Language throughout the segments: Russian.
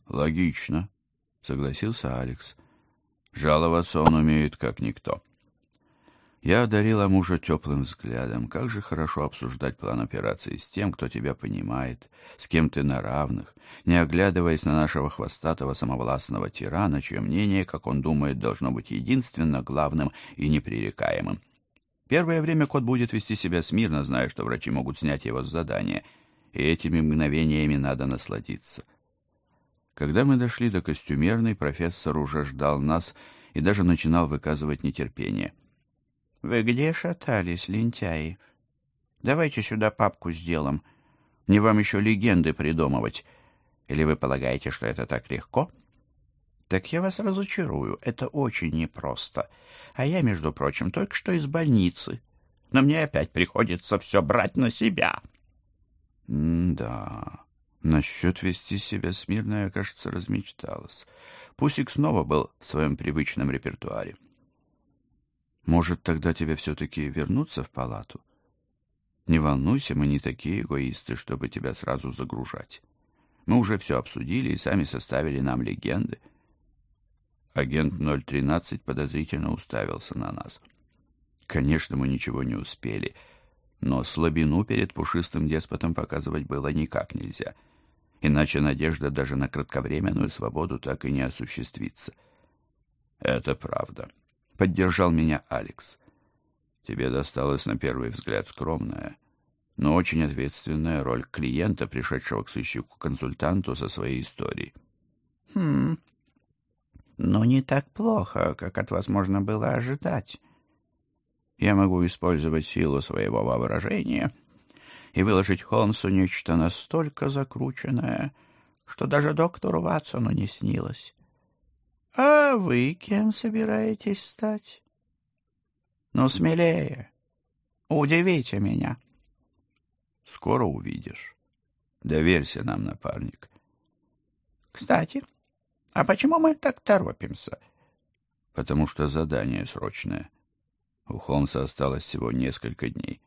Логично, согласился Алекс. Жаловаться он умеет как никто. Я одарила мужа теплым взглядом. Как же хорошо обсуждать план операции с тем, кто тебя понимает, с кем ты на равных, не оглядываясь на нашего хвостатого самовластного тирана, чье мнение, как он думает, должно быть единственно главным и непререкаемым. Первое время кот будет вести себя смирно, зная, что врачи могут снять его с задания, и этими мгновениями надо насладиться. Когда мы дошли до костюмерной, профессор уже ждал нас и даже начинал выказывать нетерпение. «Вы где шатались, лентяи? Давайте сюда папку с делом. Мне вам еще легенды придумывать. Или вы полагаете, что это так легко? Так я вас разочарую. Это очень непросто. А я, между прочим, только что из больницы. Но мне опять приходится все брать на себя». Да, насчет вести себя смирно я, кажется, размечталась. Пусик снова был в своем привычном репертуаре. Может, тогда тебе все-таки вернуться в палату? Не волнуйся, мы не такие эгоисты, чтобы тебя сразу загружать. Мы уже все обсудили и сами составили нам легенды. Агент 013 подозрительно уставился на нас. Конечно, мы ничего не успели, но слабину перед пушистым деспотом показывать было никак нельзя. Иначе надежда даже на кратковременную свободу так и не осуществится. Это правда. Поддержал меня Алекс. Тебе досталась на первый взгляд скромная, но очень ответственная роль клиента, пришедшего к сыщику-консультанту со своей историей. Но не так плохо, как от вас можно было ожидать. Я могу использовать силу своего воображения и выложить Холмсу нечто настолько закрученное, что даже доктору Ватсону не снилось. А вы кем собираетесь стать? Ну, смелее. Удивите меня. Скоро увидишь. Доверься нам, напарник. Кстати, а почему мы так торопимся? Потому что задание срочное. У Холмса осталось всего несколько дней.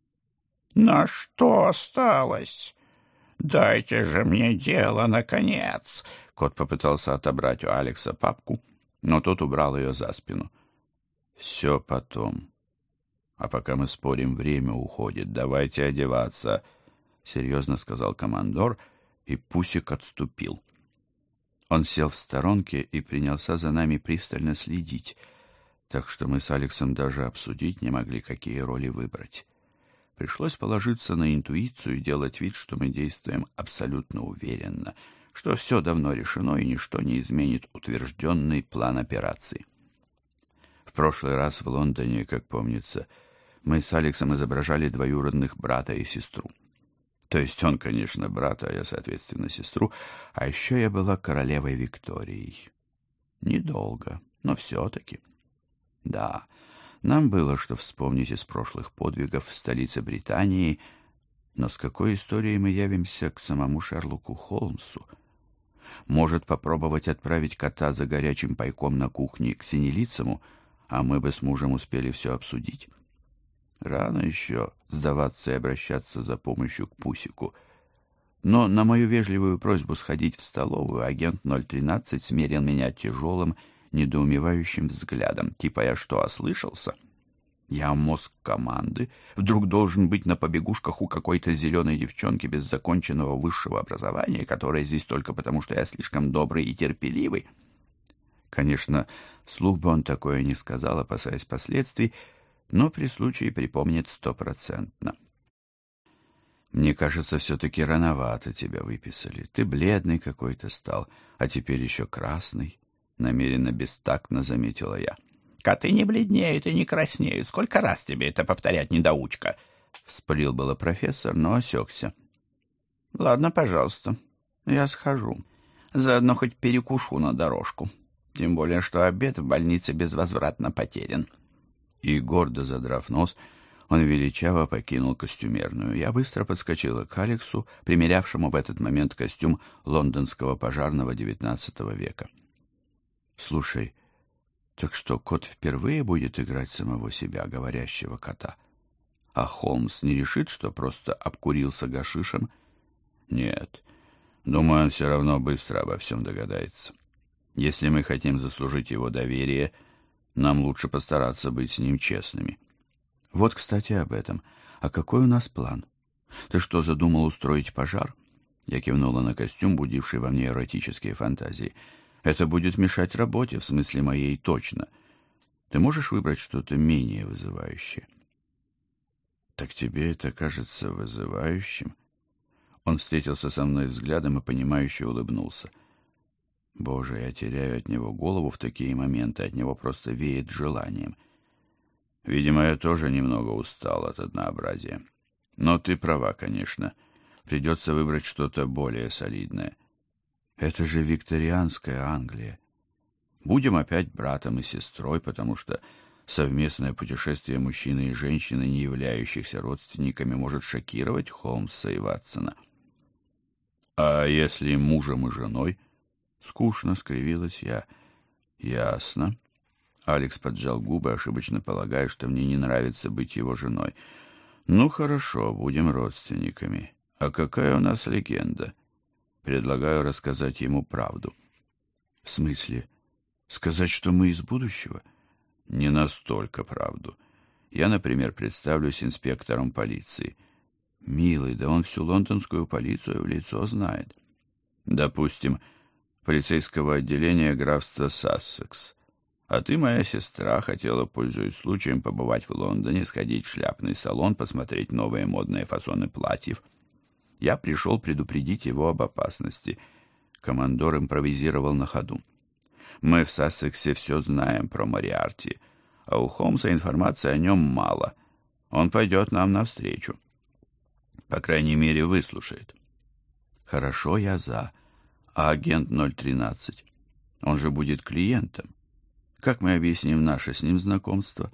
На что осталось? Дайте же мне дело, наконец. Кот попытался отобрать у Алекса папку, но тот убрал ее за спину. Все потом. А пока мы спорим, время уходит. Давайте одеваться, серьезно сказал командор, и Пусик отступил. Он сел в сторонке и принялся за нами пристально следить, так что мы с Алексом даже обсудить не могли, какие роли выбрать. Пришлось положиться на интуицию и делать вид, что мы действуем абсолютно уверенно, что все давно решено и ничто не изменит утвержденный план операции. В прошлый раз в Лондоне, как помнится, мы с Алексом изображали двоюродных брата и сестру. То есть он, конечно, брат, а я, соответственно, сестру, а еще я была королевой Викторией. Недолго, но все-таки. Да, нам было что вспомнить из прошлых подвигов в столице Британии, но с какой историей мы явимся к самому Шерлоку Холмсу? Может, попробовать отправить кота за горячим пайком на кухне к Синелицему, а мы бы с мужем успели все обсудить? Рано еще сдаваться и обращаться за помощью к Пусику. Но на мою вежливую просьбу сходить в столовую агент 013 смерил меня тяжелым, недоумевающим взглядом. Типа я что, ослышался? Я мозг команды. Вдруг должен быть на побегушках у какой-то зеленой девчонки без законченного высшего образования, которая здесь только потому, что я слишком добрый и терпеливый? Конечно, вслух бы он такое не сказал, опасаясь последствий, но при случае припомнит 100%. Мне кажется, все-таки рановато тебя выписали. Ты бледный какой-то стал, а теперь еще красный. Намеренно бестактно заметила я. Коты не бледнеют и не краснеют. Сколько раз тебе это повторять, недоучка? Вспылил было профессор, но осекся. Ладно, пожалуйста, я схожу. Заодно хоть перекушу на дорожку. Тем более, что обед в больнице безвозвратно потерян. И, гордо задрав нос, он величаво покинул костюмерную. Я быстро подскочила к Алексу, примерявшему в этот момент костюм лондонского пожарного XIX века. «Слушай, так что, кот впервые будет играть самого себя, говорящего кота? А Холмс не решит, что просто обкурился гашишем?» «Нет, Думаю, он все равно быстро обо всем догадается. Если мы хотим заслужить его доверие, нам лучше постараться быть с ним честными. Вот, кстати, об этом. А какой у нас план? Ты что, задумал устроить пожар? Я кивнула на костюм, будивший во мне эротические фантазии. Это будет мешать работе, в смысле моей точно. Ты можешь выбрать что-то менее вызывающее? Так тебе это кажется вызывающим? Он встретился со мной взглядом и понимающе улыбнулся. Боже, я теряю от него голову в такие моменты, от него просто веет желанием. Видимо, я тоже немного устал от однообразия. Но ты права, конечно. Придется выбрать что-то более солидное. Это же викторианская Англия. Будем опять братом и сестрой, потому что совместное путешествие мужчины и женщины, не являющихся родственниками, может шокировать Холмса и Ватсона. А если мужем и женой? Скучно скривилась я. Ясно. Алекс поджал губы, ошибочно полагая, что мне не нравится быть его женой. Ну хорошо, будем родственниками. А какая у нас легенда? Предлагаю рассказать ему правду. В смысле? Сказать, что мы из будущего? Не настолько правду. Я, например, представлюсь инспектором полиции. Милый, да он всю лондонскую полицию в лицо знает. Допустим, полицейского отделения графства Сассекс. А ты, моя сестра, хотела, пользуясь случаем, побывать в Лондоне, сходить в шляпный салон, посмотреть новые модные фасоны платьев. Я пришел предупредить его об опасности. Командор импровизировал на ходу. Мы в Сассексе все знаем про Мориарти, а у Холмса информации о нем мало. Он пойдет нам навстречу. По крайней мере, выслушает. Хорошо, я за. А агент 013? Он же будет клиентом. Как мы объясним наше с ним знакомство?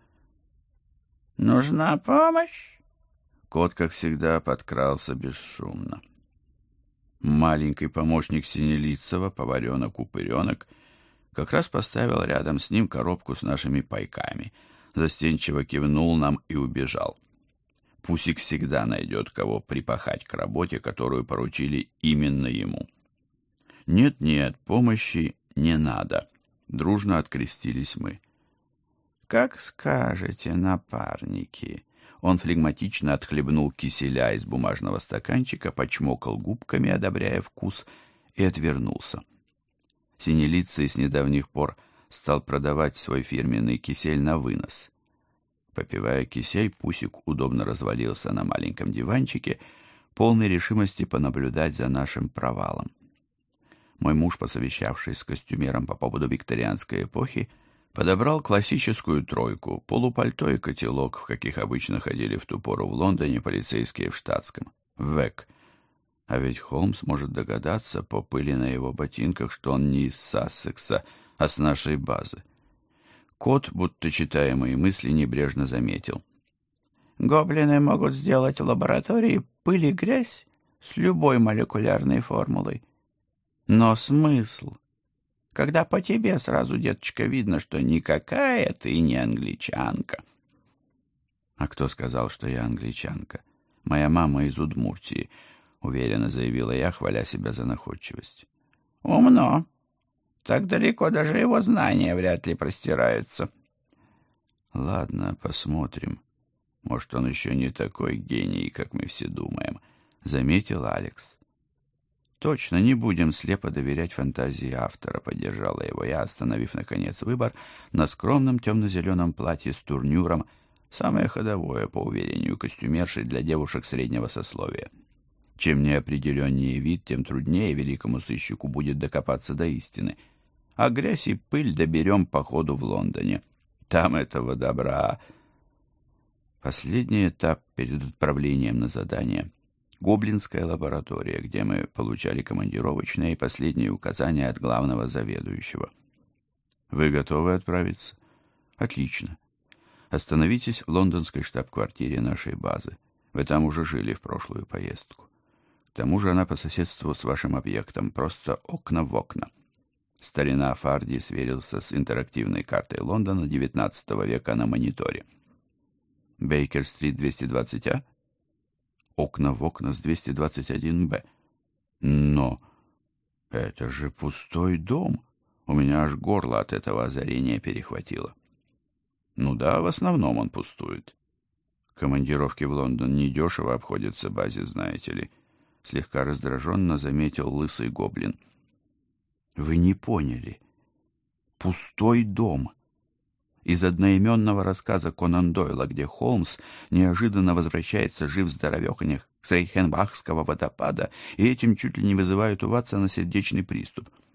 Нужна помощь? Кот, как всегда, подкрался бесшумно. Маленький помощник Синелицева, поваренок-упыренок, как раз поставил рядом с ним коробку с нашими пайками, застенчиво кивнул нам и убежал. Пусик всегда найдет, кого припахать к работе, которую поручили именно ему. Нет-нет, помощи не надо. Дружно открестились мы. «Как скажете, напарники!» Он флегматично отхлебнул киселя из бумажного стаканчика, почмокал губками, одобряя вкус, и отвернулся. Синелицый с недавних пор стал продавать свой фирменный кисель на вынос. Попивая кисель, Пусик удобно развалился на маленьком диванчике, полной решимости понаблюдать за нашим провалом. Мой муж, посовещавшись с костюмером по поводу викторианской эпохи, подобрал классическую тройку, полупальто и котелок, в каких обычно ходили в ту пору в Лондоне полицейские в штатском. ВЭК. А ведь Холмс может догадаться по пыли на его ботинках, что он не из Сассекса, а с нашей базы. Кот, будто читая мои мысли, небрежно заметил. «Гоблины могут сделать в лаборатории пыль и грязь с любой молекулярной формулой. Но смысл? Когда по тебе сразу, деточка, видно, что никакая ты не англичанка». «А кто сказал, что я англичанка? Моя мама из Удмуртии», — уверенно заявила я, хваля себя за находчивость. «Умно. Так далеко даже его знания вряд ли простираются». «Ладно, посмотрим. Может, он еще не такой гений, как мы все думаем», — заметил Алекс. «Точно, не будем слепо доверять фантазии автора», — поддержала его я, остановив, наконец, выбор на скромном темно-зеленом платье с турнюром, самое ходовое, по уверению костюмерши, для девушек среднего сословия. Чем неопределеннее вид, тем труднее великому сыщику будет докопаться до истины. А грязь и пыль доберем по ходу в Лондоне. Там этого добра. Последний этап перед отправлением на задание — Гоблинская лаборатория, где мы получали командировочные и последние указания от главного заведующего. Вы готовы отправиться? Отлично. Остановитесь в лондонской штаб-квартире нашей базы. Вы там уже жили в прошлую поездку. К тому же она по соседству с вашим объектом, просто окна в окна. Старина Фарди сверился с интерактивной картой Лондона XIX века на мониторе. Бейкер-стрит 220А? Окна в окна с 221-Б. Но Это же пустой дом. У меня аж горло от этого озарения перехватило. Ну да, в основном он пустует. Командировки в Лондон недешево обходятся базе, знаете ли. Слегка раздраженно заметил лысый гоблин. Вы не поняли. Пустой дом. Из одноименного рассказа Конан Дойла, где Холмс неожиданно возвращается жив-здоровеханек с Рейхенбахского водопада, и этим чуть ли не вызывает у Ватсона сердечный приступ.